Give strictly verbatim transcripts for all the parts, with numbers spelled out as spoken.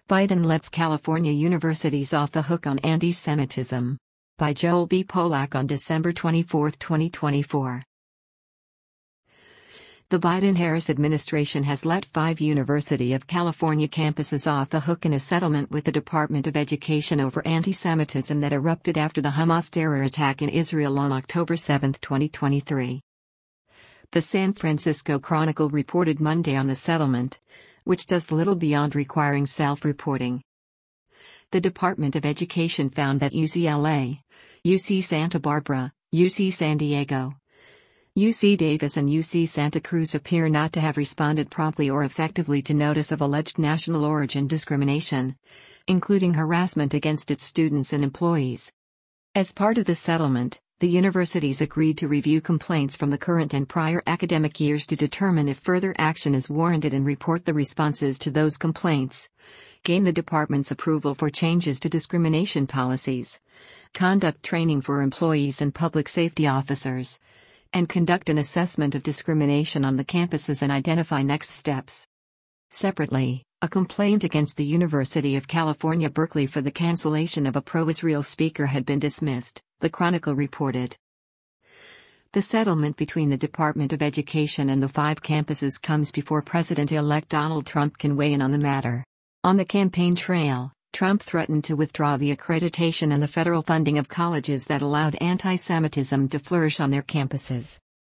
Biden lets California universities off the hook on anti-Semitism. By Joel B. Polak on December twenty-fourth, twenty twenty-four. The Biden-Harris administration has let five University of California campuses off the hook in a settlement with the Department of Education over anti-Semitism that erupted after the Hamas terror attack in Israel on October seventh, twenty twenty-three. The San Francisco Chronicle reported Monday on the settlement, which does little beyond requiring self-reporting. The Department of Education found that U C L A, U C Santa Barbara, U C San Diego, U C Davis and U C Santa Cruz appear not to have responded promptly or effectively to notice of alleged national origin discrimination, including harassment against its students and employees. As part of the settlement, the universities agreed to review complaints from the current and prior academic years to determine if further action is warranted and report the responses to those complaints, gain the department's approval for changes to discrimination policies, conduct training for employees and public safety officers, and conduct an assessment of discrimination on the campuses and identify next steps. Separately, a complaint against the University of California, Berkeley for the cancellation of a pro-Israel speaker had been dismissed, the Chronicle reported. The settlement between the Department of Education and the five campuses comes before President-elect Donald Trump can weigh in on the matter. On the campaign trail, Trump threatened to withdraw the accreditation and the federal funding of colleges that allowed anti-Semitism to flourish on their campuses.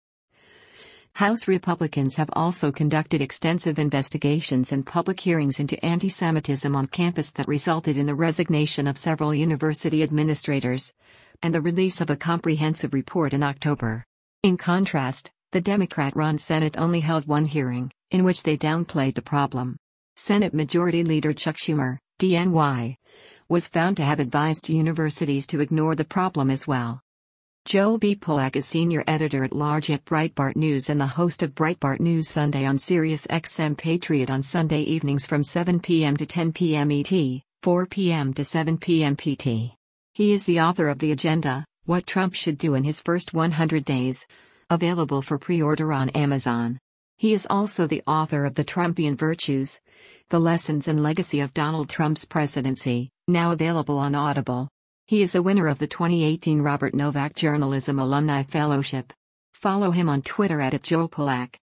House Republicans have also conducted extensive investigations and public hearings into anti-Semitism on campus that resulted in the resignation of several university administrators and the release of a comprehensive report in October. In contrast, the Democrat-run Senate only held one hearing, in which they downplayed the problem. Senate Majority Leader Chuck Schumer, D N Y, was found to have advised universities to ignore the problem as well. Joel B. Polak is senior editor-at-large at Breitbart News and the host of Breitbart News Sunday on Sirius X M Patriot on Sunday evenings from seven p m to ten p m E T, four p m to seven p m P T. He is the author of The Agenda, What Trump Should Do in His First one hundred days, available for pre-order on Amazon. He is also the author of The Trumpian Virtues, The Lessons and Legacy of Donald Trump's Presidency, now available on Audible. He is a winner of the twenty eighteen Robert Novak Journalism Alumni Fellowship. Follow him on Twitter at Joel Polak.